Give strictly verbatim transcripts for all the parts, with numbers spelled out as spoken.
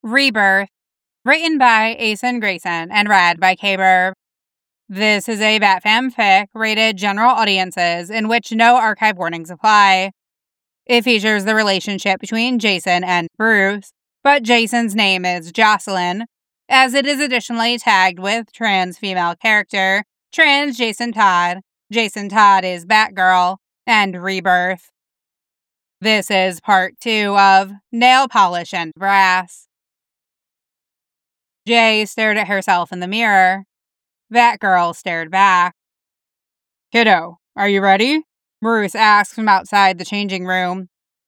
Rebirth, written by Asen Grayson and read by K-Burb. This is a Bat fanfic rated general audiences in which no archive warnings apply. It features the relationship between Jason and Bruce, but Jason's name is Jocelyn, as it is additionally tagged with trans female character, trans Jason Todd, Jason Todd is Batgirl, and Rebirth. This is part two of Nail Polish and Brass. Jay stared at herself in the mirror. Batgirl stared back. "Kiddo, are you ready?" Bruce asked from outside the changing room.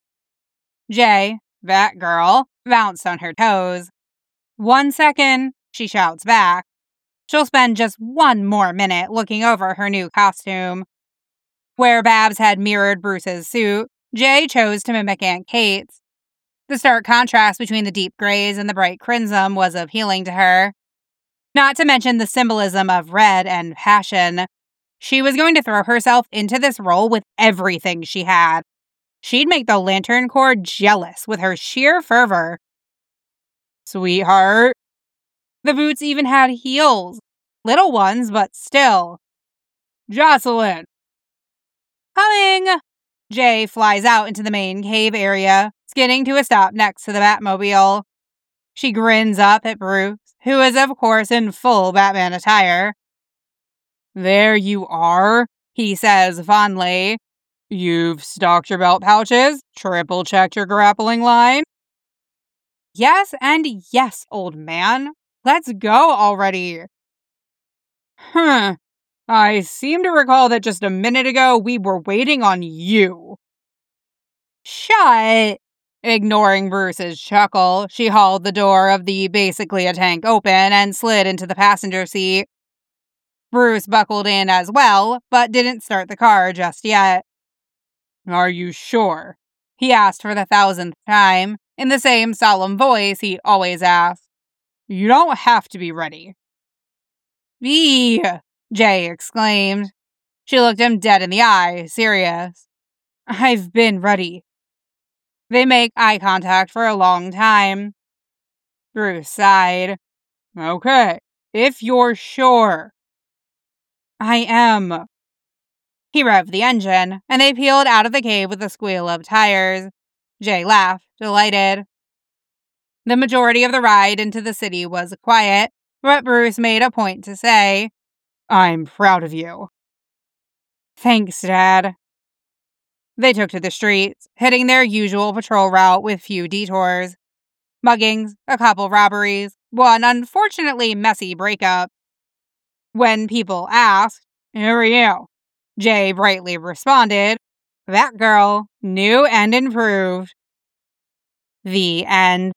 Jay, Batgirl, bounced on her toes. "One second," she shouts back. She'll spend just one more minute looking over her new costume. Where Babs had mirrored Bruce's suit, Jay chose to mimic Aunt Kate's. The stark contrast between the deep grays and the bright crimson was appealing to her. Not to mention the symbolism of red and passion. She was going to throw herself into this role with everything she had. She'd make the Lantern Corps jealous with her sheer fervor. "Sweetheart." The boots even had heels. Little ones, but still. "Jocelyn." "Coming!" Jay flies out into the main cave area, skidding to a stop next to the Batmobile. She grins up at Bruce, who is of course in full Batman attire. "There you are," he says fondly. "You've stocked your belt pouches, triple-checked your grappling line." "Yes and yes, old man. Let's go already." "Huh. I seem to recall that just a minute ago we were waiting on you." "Shut!" Ignoring Bruce's chuckle, she hauled the door of the basically a tank open and slid into the passenger seat. Bruce buckled in as well, but didn't start the car just yet. "Are you sure?" he asked for the thousandth time, in the same solemn voice he always asked. "You don't have to be ready." "Eee!" Jay exclaimed. She looked him dead in the eye, serious. "I've been ready." They make eye contact for a long time. Bruce sighed. "Okay, if you're sure." "I am." He revved the engine, and they peeled out of the cave with a squeal of tires. Jay laughed, delighted. The majority of the ride into the city was quiet, but Bruce made a point to say, "I'm proud of you." "Thanks, Dad." They took to the streets, hitting their usual patrol route with few detours. Muggings, a couple robberies, one unfortunately messy breakup. When people asked, "Who are you?" Jay brightly responded, "That girl, new and improved." The end.